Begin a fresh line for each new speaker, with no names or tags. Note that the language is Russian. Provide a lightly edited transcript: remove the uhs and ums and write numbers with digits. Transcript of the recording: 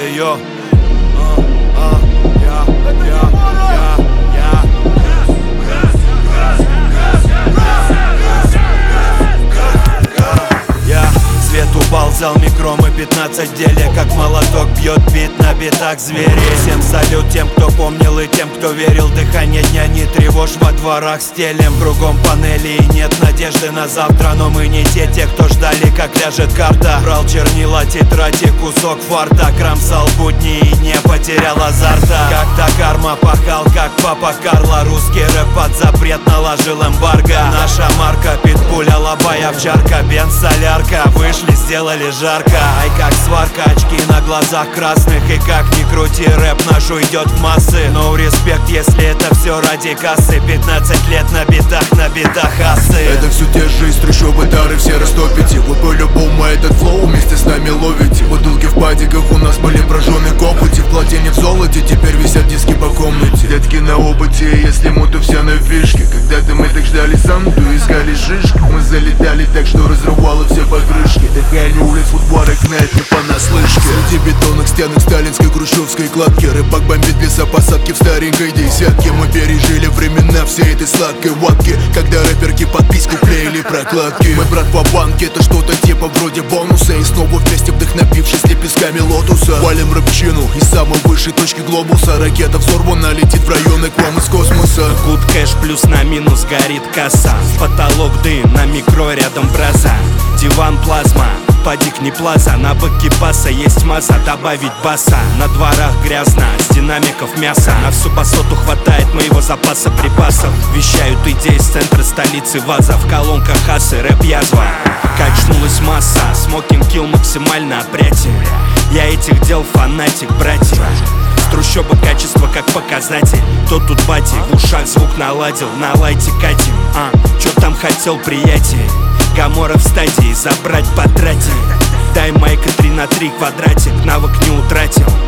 Йо. Свет упал, зал микромы 15 деле, как молоток бьет бит на битах звери. Всем салют тем, кто помнил и тем, кто верил. Дыхание дня не тревожь, во дворах стелем. Кругом панели и нет надежды на завтра. Но мы не те, кто ждали, как ляжет карта. Брал чернила, тетрадь и кусок фарта. Кромсал будни и не потерял азарта. Когда карма пахал, как папа Карло. Русский рэп под запрет наложил эмбарго. Наша марка, питбуль, алабай, овчарка, бенз, солярка. Вышли, сделали жарко. Ай, как сварка, очки на глазах красных. И как ни крути, рэп наш уйдет в массы. No респект, если это все ради кассы. 15 лет на битах асы.
Это все те же из трущобы дары, все растопите. Вы по-любому этот флоу вместе с нами ловите. Бутылки в падиках у нас были прожжены копоти. В плотине в золоте, теперь висят диски по комнате. Детки на опыте, если мы, то все на фишке. Когда-то мы так ждали Санту, искали шишки. Мы залетали так, что разрывало все покрышки. Дыхание улиц, футборок знает не понаслышке. Среди бетонных стенок сталинской хрущевской кладки. Рыбак бомбит лесопосадки в старенькой десятке. Мы пережили времена всей этой сладкой водки, когда рэперки подписку клеили прокладки. Мы брат по банке, это что-то типа вроде бонуса. И снова вместе вдохновившись лепестками лотуса. Валим рэпчину из самой высшей точки глобуса. Ракета взорвана, летит в районы к вам из космоса.
Гуд кэш плюс на минус горит касса. В потолок дым, на микро рядом браза. Диван плазма, падик не плаза. На баке баса есть масса, добавить баса. На дворах грязно, с динамиков мясо. На всю басоту хватает моего запаса припасов. Вещают идеи с центра столицы ваза. В колонках асы, рэп язва. Качнулась масса, смокинг килл максимально опрятие. Я этих дел фанатик, братья. С трущобы качество как показатель. Кто тут бати, в ушах звук наладил. На лайте катим, чё там хотел, приятель? Гамора в стадии, забрать потратил. Дай майка 3 на 3 квадратик, навык не утратил.